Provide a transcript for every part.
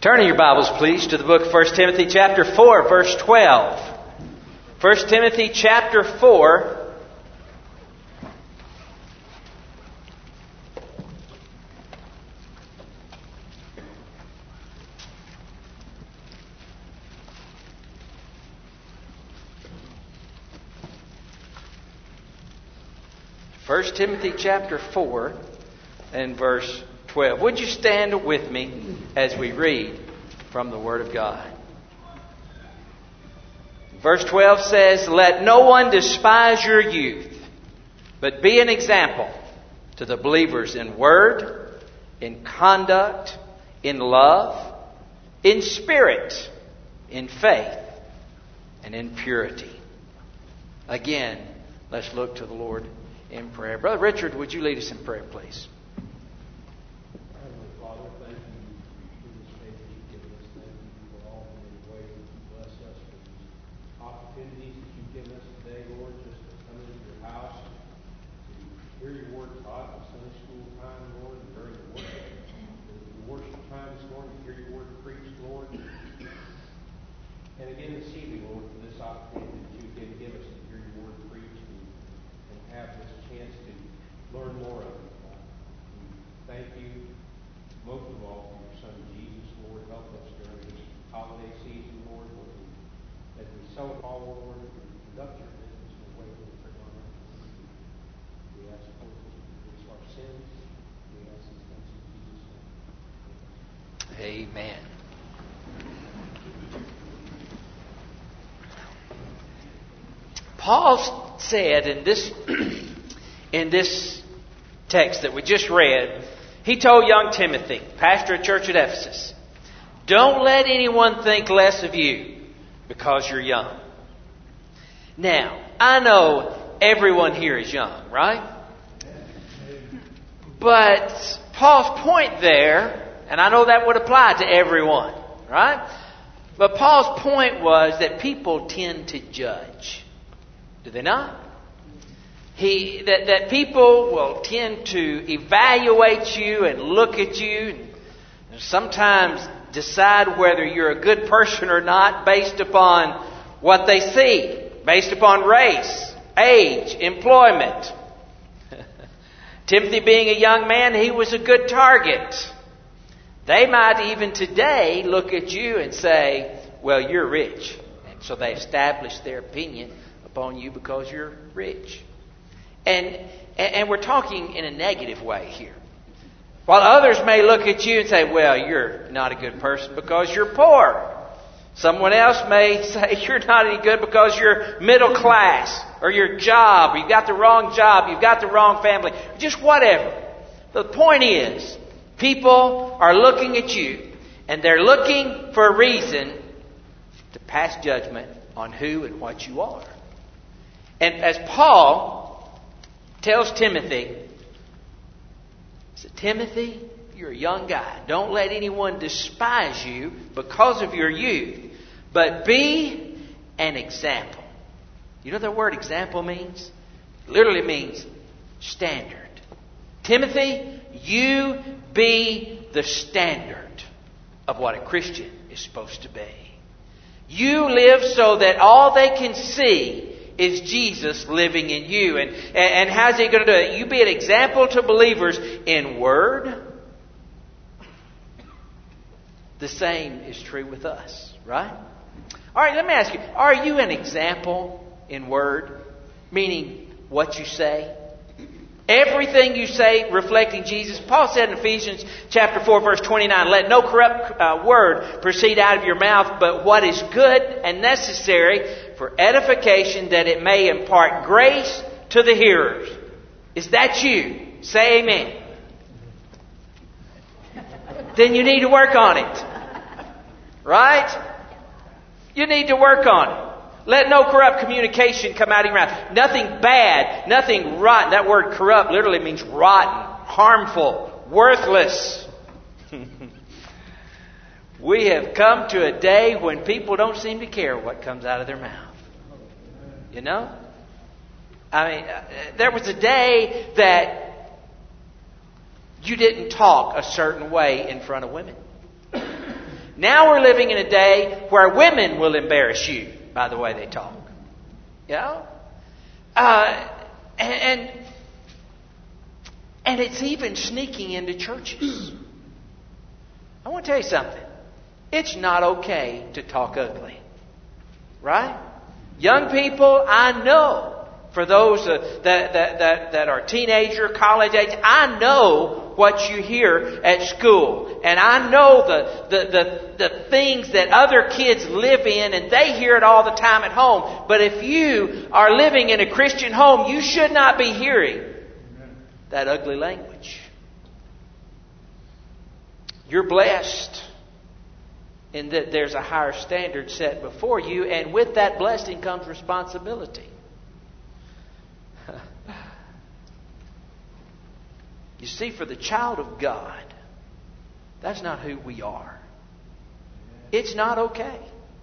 Turn in your Bibles, please, to the book of 1 Timothy chapter 4, verse 12. 1 Timothy chapter 4. First Timothy chapter 4 and verse 12. Would you stand with me as we read from the Word of God? Verse 12 says, "Let no one despise your youth, but be an example to the believers in word, in conduct, in love, in spirit, in faith, and in purity." Again, let's look to the Lord in prayer. Brother Richard, would you lead us in prayer, please? Heavenly Father, thank you for this faith that you've given us. Thank you for all the ways that you bless us, for these opportunities that you've given us today, Lord, just to come into your house, to hear your word taught in Sunday school time, Lord, and during the worship. The worship time this morning, to hear your word preached, Lord. And again this evening, Lord, for this opportunity that you can give us to hear your word preached and have this chance to learn more of it. Thank you, most of all, for your Son Jesus, Lord. Help us during this holiday season, Lord, as we celebrate all, Lord, and conduct your business in a way that will bring honor to you. We ask for forgiveness of our sins. We ask these things in Jesus' name. Amen. Paul said in this text that we just read, he told young Timothy, pastor of church at Ephesus, "Don't let anyone think less of you because you're young." Now, I know everyone here is young, right? But Paul's point there, and I know that would apply to everyone, right? But Paul's point was that people tend to judge. Do they not? That people will tend to evaluate you and look at you and sometimes decide whether you're a good person or not based upon what they see, based upon race, age, employment. Timothy being a young man, he was a good target. They might even today look at you and say, "Well, you're rich." And so they establish their opinion upon you because you're rich. And we're talking in a negative way here. While others may look at you and say, "Well, you're not a good person because you're poor." Someone else may say, "You're not any good because you're middle class, or your job, or you've got the wrong job, you've got the wrong family," just whatever. The point is, people are looking at you, and they're looking for a reason to pass judgment on who and what you are. And as Paul tells Timothy, he said, "Timothy, you're a young guy. Don't let anyone despise you because of your youth, but be an example." You know what the word example means? It literally means standard. Timothy, you be the standard of what a Christian is supposed to be. You live so that all they can see is Jesus living in you. And how's He going to do it? You be an example to believers in word. The same is true with us, right? All right, let me ask you, are you an example in word? Meaning what you say? Everything you say reflecting Jesus. Paul said in Ephesians chapter 4, verse 29, "Let no corrupt word proceed out of your mouth, but what is good and necessary for edification, that it may impart grace to the hearers." Is that you? Say amen. Then you need to work on it. Right? You need to work on it. Let no corrupt communication come out of your mouth. Nothing bad, nothing rotten. That word corrupt literally means rotten, harmful, worthless. We have come to a day when people don't seem to care what comes out of their mouth. You know? I mean, there was a day that you didn't talk a certain way in front of women. Now we're living in a day where women will embarrass you by the way they talk. You know? And it's even sneaking into churches. I want to tell you something. It's not okay to talk ugly. Right? Young people, I know, for those that are teenager, college age, I know what you hear at school. And I know the things that other kids live in, and they hear it all the time at home. But if you are living in a Christian home, you should not be hearing that ugly language. You're blessed in that there's a higher standard set before you, and with that blessing comes responsibility. You see, for the child of God, that's not who we are. It's not okay.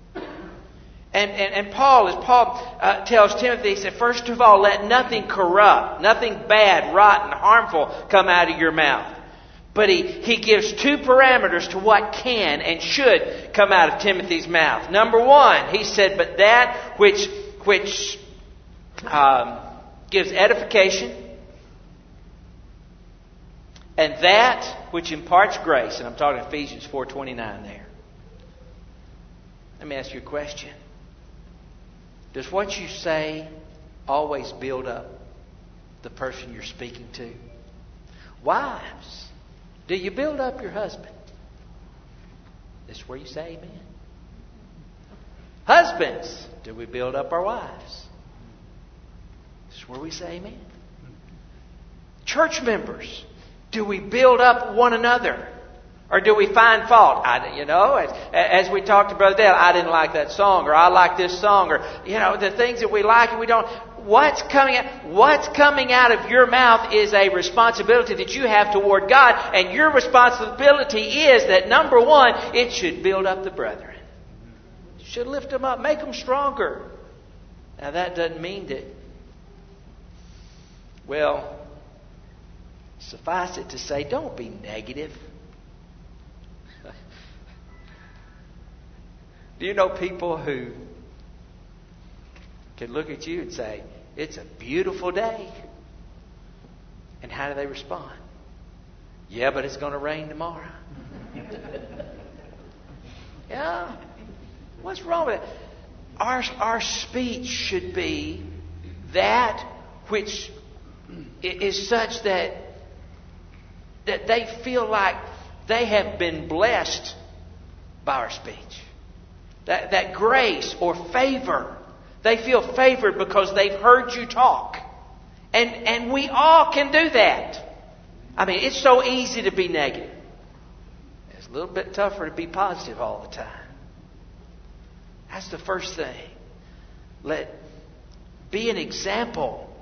And Paul, as Paul tells Timothy, he said, first of all, let nothing corrupt, nothing bad, rotten, harmful come out of your mouth. But he gives two parameters to what can and should come out of Timothy's mouth. Number one, he said, but that which gives edification, and that which imparts grace. And I'm talking Ephesians 4:29 there. Let me ask you a question. Does what you say always build up the person you're speaking to? Wives, do you build up your husband? This is where you say amen. Husbands, do we build up our wives? This is where we say amen. Church members, do we build up one another? Or do we find fault? As we talked to Brother Dale, I didn't like that song, or I like this song, or, the things that we like and we don't. What's coming out of your mouth is a responsibility that you have toward God, and your responsibility is that, number one, it should build up the brethren. It should lift them up, make them stronger. Now that doesn't mean that, suffice it to say, don't be negative. Do you know people who can look at you and say, it's a beautiful day? And how do they respond? Yeah, but it's going to rain tomorrow. Yeah. What's wrong with it? Our speech should be that which is such that they feel like they have been blessed by our speech. That grace or favor. They feel favored because they've heard you talk. And we all can do that. I mean, it's so easy to be negative. It's a little bit tougher to be positive all the time. That's the first thing. Be an example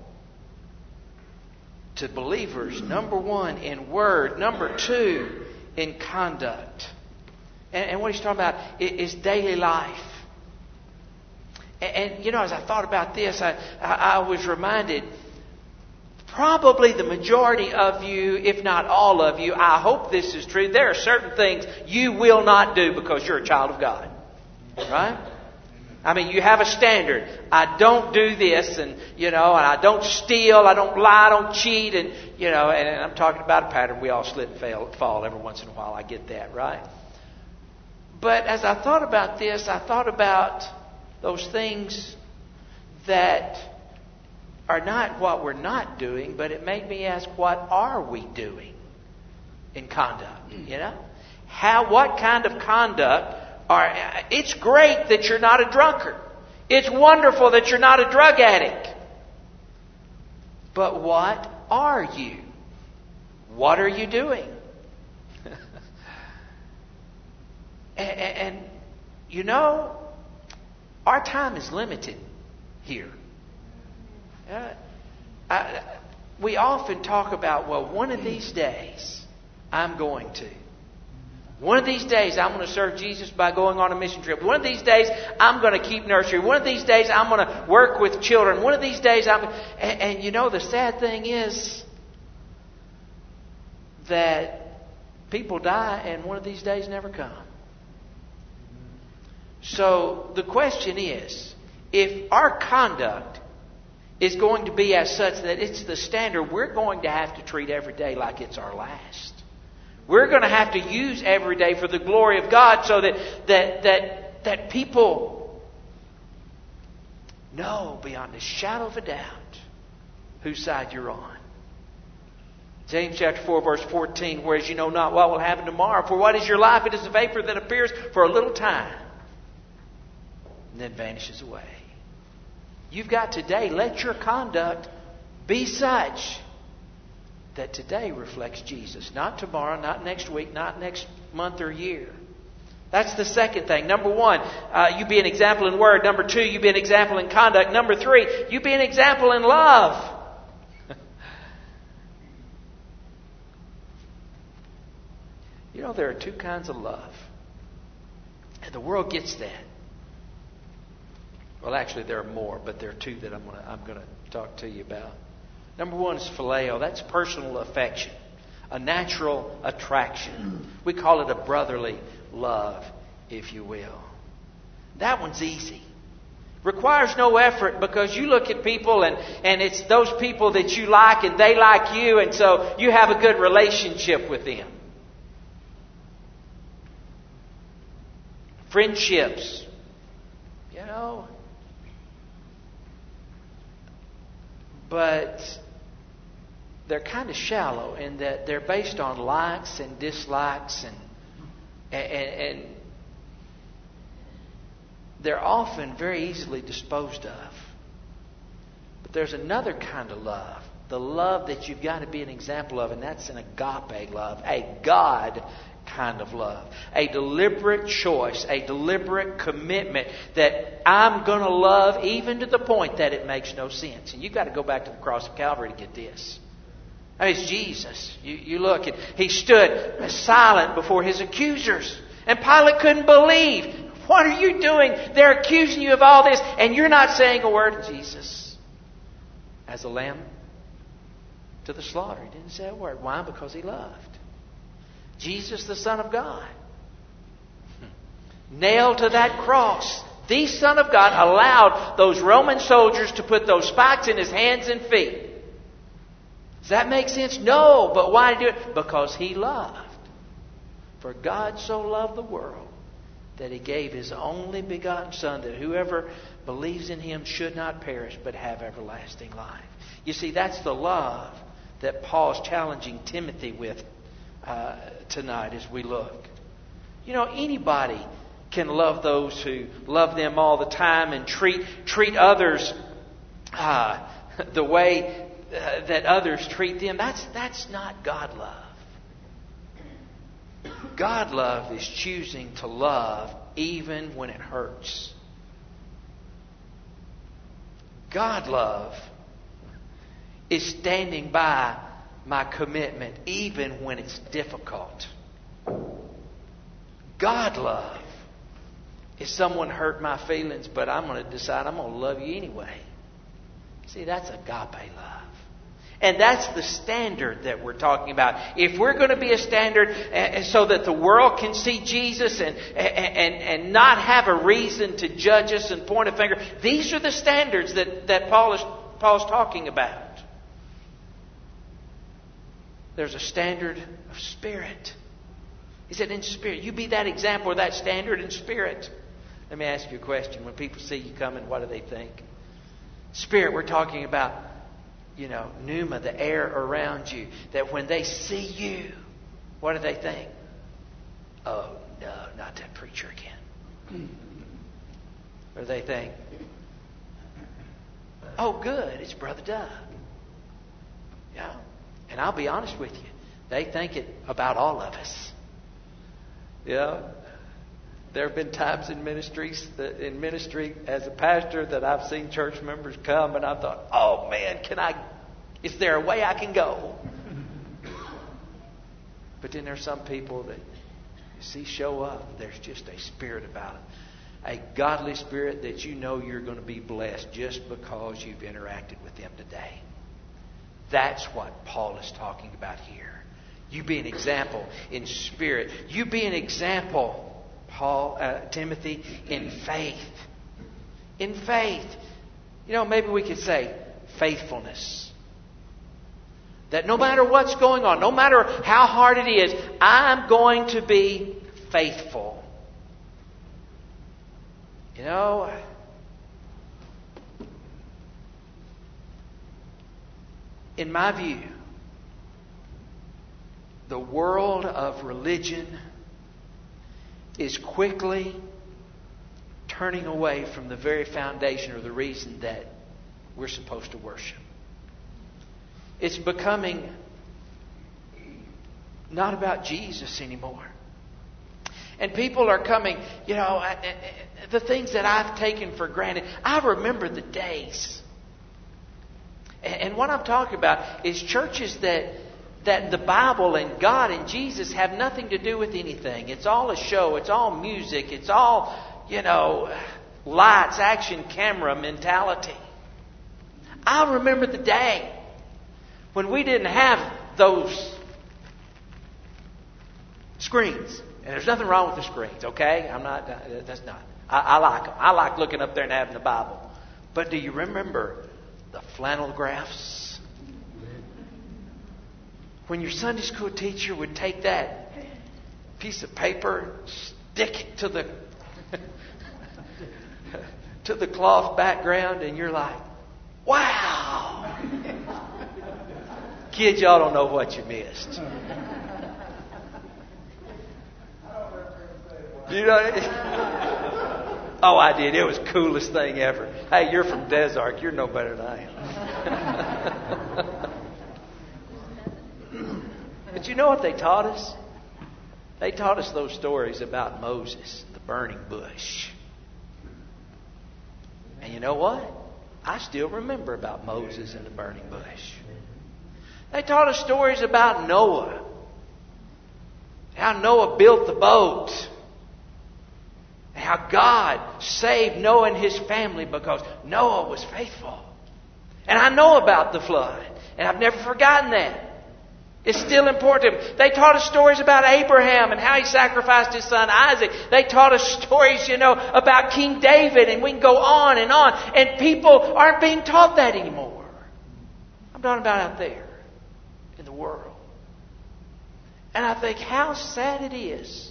to believers. Number one, in word. Number two, in conduct. And what he's talking about is daily life. And as I thought about this, I was reminded, probably the majority of you, if not all of you, I hope this is true, there are certain things you will not do because you're a child of God. Right? I mean, you have a standard. I don't do this, and I don't steal, I don't lie, I don't cheat, and I'm talking about a pattern. We all slip and fall every once in a while. I get that, right? But as I thought about this, I thought about those things that are not what we're not doing, but it made me ask, what are we doing in conduct? What kind of conduct it's great that you're not a drunkard. It's wonderful that you're not a drug addict. But what are you? What are you doing? And our time is limited here. We often talk about, one of these days I'm going to. One of these days I'm going to serve Jesus by going on a mission trip. One of these days I'm going to keep nursery. One of these days I'm going to work with children. One of these days And the sad thing is that people die and one of these days never come. So the question is, if our conduct is going to be as such that it's the standard, we're going to have to treat every day like it's our last. We're going to have to use every day for the glory of God so that people know beyond a shadow of a doubt whose side you're on. James chapter 4 verse 14, whereas you know not what will happen tomorrow. For what is your life? It is a vapor that appears for a little time and then vanishes away. You've got today. Let your conduct be such that today reflects Jesus. Not tomorrow, not next week, not next month or year. That's the second thing. Number one, you be an example in word. Number two, you be an example in conduct. Number three, you be an example in love. You know, there are two kinds of love. And the world gets that. Well, actually, there are more, but there are two that I'm going to talk to you about. Number one is phileo. That's personal affection, a natural attraction. We call it a brotherly love, if you will. That one's easy. Requires no effort because you look at people and it's those people that you like and they like you, and so you have a good relationship with them. Friendships, you know, but they're kind of shallow in that they're based on likes and dislikes, and they're often very easily disposed of. But there's another kind of love, the love that you've got to be an example of, and that's an agape love, a God kind of love. A deliberate choice, a deliberate commitment that I'm going to love even to the point that it makes no sense. And you've got to go back to the cross of Calvary to get this. I mean, it's Jesus. You look, and he stood silent before his accusers. And Pilate couldn't believe. What are you doing? They're accusing you of all this, and you're not saying a word. Jesus, as a lamb to the slaughter, he didn't say a word. Why? Because he loved. Jesus, the Son of God, nailed to that cross. The Son of God allowed those Roman soldiers to put those spikes in his hands and feet. Does that make sense? No. But why did he do it? Because he loved. For God so loved the world that he gave his only begotten Son, that whoever believes in him should not perish but have everlasting life. You see, that's the love that Paul's challenging Timothy with tonight as we look. You know, anybody can love those who love them all the time and treat others the way that others treat them. That's not God love. God love is choosing to love even when it hurts. God love is standing by my commitment even when it's difficult. God love is someone hurt my feelings, but I'm going to decide I'm going to love you anyway. See, that's agape love. And that's the standard that we're talking about. If we're going to be a standard so that the world can see Jesus and not have a reason to judge us and point a finger, these are the standards that Paul's talking about. There's a standard of spirit. He said, in spirit. You be that example or that standard in spirit. Let me ask you a question. When people see you coming, what do they think? Spirit, we're talking about, pneuma, the air around you. That when they see you, what do they think? Oh, no, not that preacher again. Or they think, oh, good, it's Brother Doug. Yeah. And I'll be honest with you, they think it about all of us. Yeah. There have been times in ministry as a pastor that I've seen church members come and I thought, oh man, is there a way I can go? But then there's some people that you see show up. There's just a spirit about them. A godly spirit that you know you're going to be blessed just because you've interacted with them today. That's what Paul is talking about here. You be an example in spirit. You be an example, Timothy, in faith. In faith. Maybe we could say faithfulness. That no matter what's going on, no matter how hard it is, I'm going to be faithful. In my view, the world of religion is quickly turning away from the very foundation or the reason that we're supposed to worship. It's becoming not about Jesus anymore. And people are coming, the things that I've taken for granted. I remember the days. And what I'm talking about is churches that the Bible and God and Jesus have nothing to do with anything. It's all a show. It's all music. It's all, lights, action, camera mentality. I remember the day when we didn't have those screens. And there's nothing wrong with the screens, okay? That's not. I like them. I like looking up there and having the Bible. But do you remember the flannel graphs? When your Sunday school teacher would take that piece of paper, stick it to the cloth background, and you're like, wow! Kids, y'all don't know what you missed. Oh, I did. It was the coolest thing ever. Hey, you're from Des Arc. You're no better than I am. But you know what they taught us? They taught us those stories about Moses, the burning bush. And you know what? I still remember about Moses and the burning bush. They taught us stories about Noah. How Noah built the boat. How God saved Noah and his family because Noah was faithful. And I know about the flood. And I've never forgotten that. It's still important. They taught us stories about Abraham and how he sacrificed his son Isaac. They taught us stories, about King David. And we can go on and on. And people aren't being taught that anymore. I'm talking about out there in the world. And I think how sad it is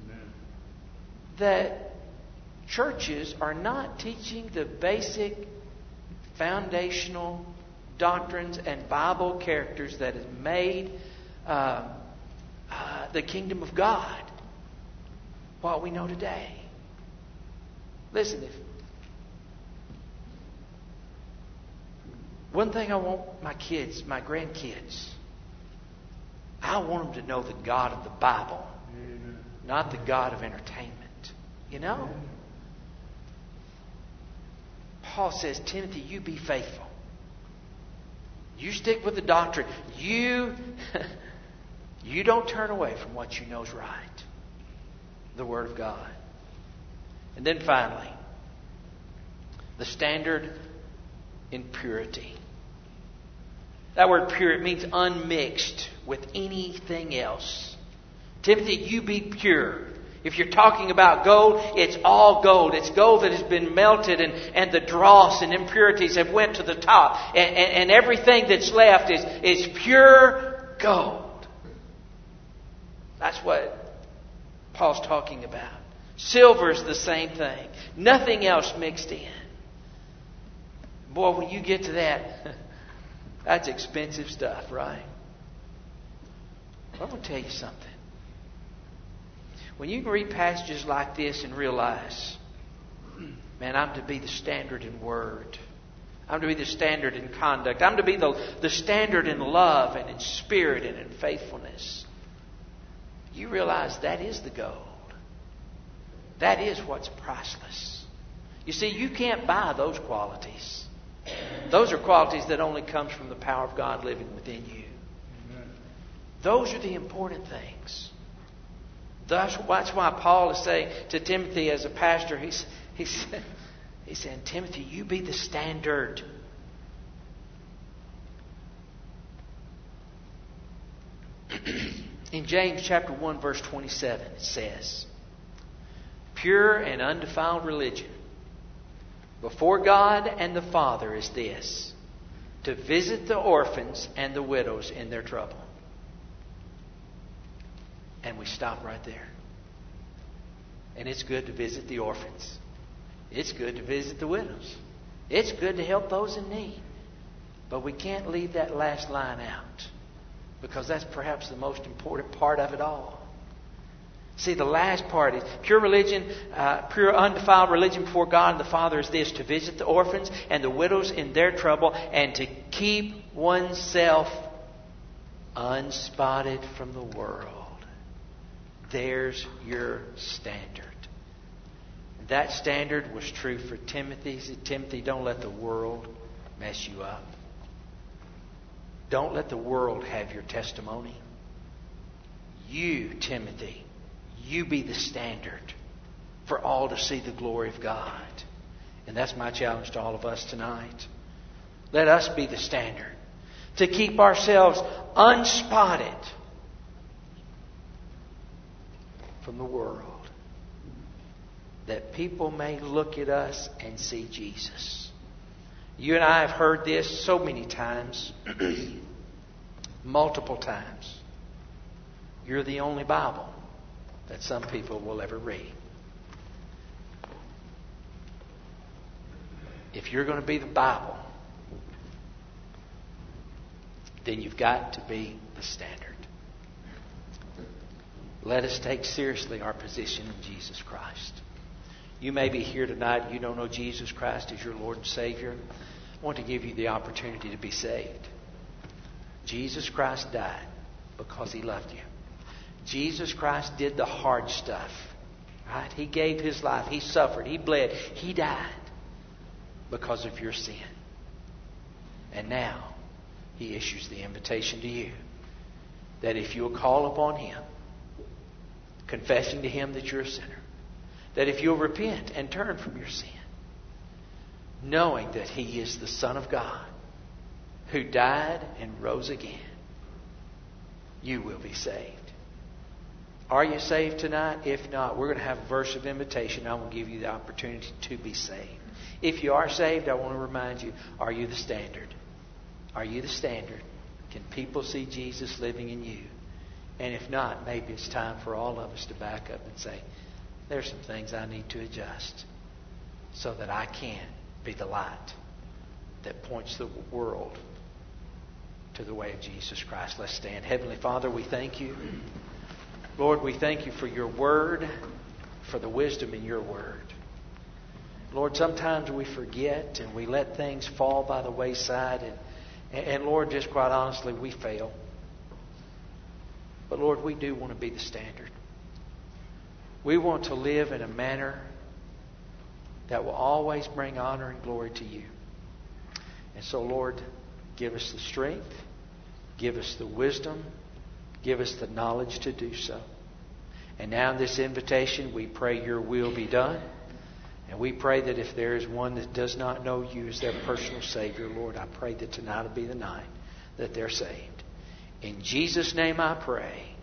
that churches are not teaching the basic foundational doctrines and Bible characters that has made the kingdom of God what we know today. Listen, one thing I want my kids, my grandkids, I want them to know the God of the Bible, not the God of entertainment. Paul says, Timothy, you be faithful. You stick with the doctrine. You don't turn away from what you know is right. The Word of God. And then finally, the standard in purity. That word pure, it means unmixed with anything else. Timothy, you be pure. If you're talking about gold, it's all gold. It's gold that has been melted and the dross and impurities have went to the top. And everything that's left is pure gold. That's what Paul's talking about. Silver's the same thing. Nothing else mixed in. Boy, when you get to that, that's expensive stuff, right? Well, I'm going to tell you something. When you can read passages like this and realize, man, I'm to be the standard in word. I'm to be the standard in conduct. I'm to be the standard in love and in spirit and in faithfulness. You realize that is the gold. That is what's priceless. You see, you can't buy those qualities. Those are qualities that only comes from the power of God living within you. Amen. Those are the important things. That's why Paul is saying to Timothy as a pastor, he's saying, Timothy, you be the standard. In James chapter 1, verse 27, it says, pure and undefiled religion before God and the Father is this: to visit the orphans and the widows in their trouble. And we stop right there. And it's good to visit the orphans. It's good to visit the widows. It's good to help those in need. But we can't leave that last line out, because that's perhaps the most important part of it all. See, the last part is pure religion, pure undefiled religion before God and the Father is this: to visit the orphans and the widows in their trouble, and to keep oneself unspotted from the world. There's your standard. That standard was true for Timothy. He said, Timothy, don't let the world mess you up. Don't let the world have your testimony. You, Timothy, you be the standard for all to see the glory of God. And that's my challenge to all of us tonight. Let us be the standard. To keep ourselves unspotted from the world. That people may look at us and see Jesus. You and I have heard this so many times. Multiple times. You're the only Bible that some people will ever read. If you're going to be the Bible, then you've got to be the standard. Let us take seriously our position in Jesus Christ. You may be here tonight, you don't know Jesus Christ as your Lord and Savior. I want to give you the opportunity to be saved. Jesus Christ died because He loved you. Jesus Christ did the hard stuff. Right? He gave His life. He suffered. He bled. He died because of your sin. And now He issues the invitation to you that if you'll call upon Him, confessing to Him that you're a sinner, that if you'll repent and turn from your sin, knowing that He is the Son of God who died and rose again, you will be saved. Are you saved tonight? If not, we're going to have a verse of invitation. I will give you the opportunity to be saved. If you are saved, I want to remind you, are you the standard? Are you the standard? Can people see Jesus living in you? And if not, maybe it's time for all of us to back up and say, there's some things I need to adjust so that I can be the light that points the world to the way of Jesus Christ. Let's stand. Heavenly Father, we thank you. Lord, we thank you for your word, for the wisdom in your word. Lord, sometimes we forget and we let things fall by the wayside. And Lord, just quite honestly, we fail. But Lord, we do want to be the standard. We want to live in a manner that will always bring honor and glory to you. And so, Lord, give us the strength, give us the wisdom, give us the knowledge to do so. And now in this invitation, we pray your will be done. And we pray that if there is one that does not know you as their personal Savior, Lord, I pray that tonight will be the night that they're saved. In Jesus' name I pray.